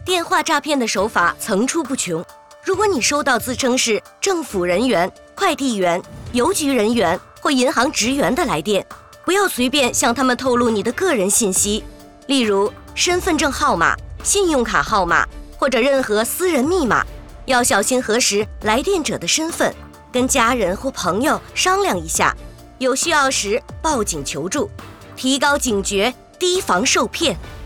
电话诈骗的手法层出不穷。如果你收到自称是政府人员、快递员、邮局人员或银行职员的来电，不要随便向他们透露你的个人信息，例如身份证号码、信用卡号码或者任何私人密码。要小心核实来电者的身份，跟家人或朋友商量一下，有需要时报警求助，提高警觉，提防受骗。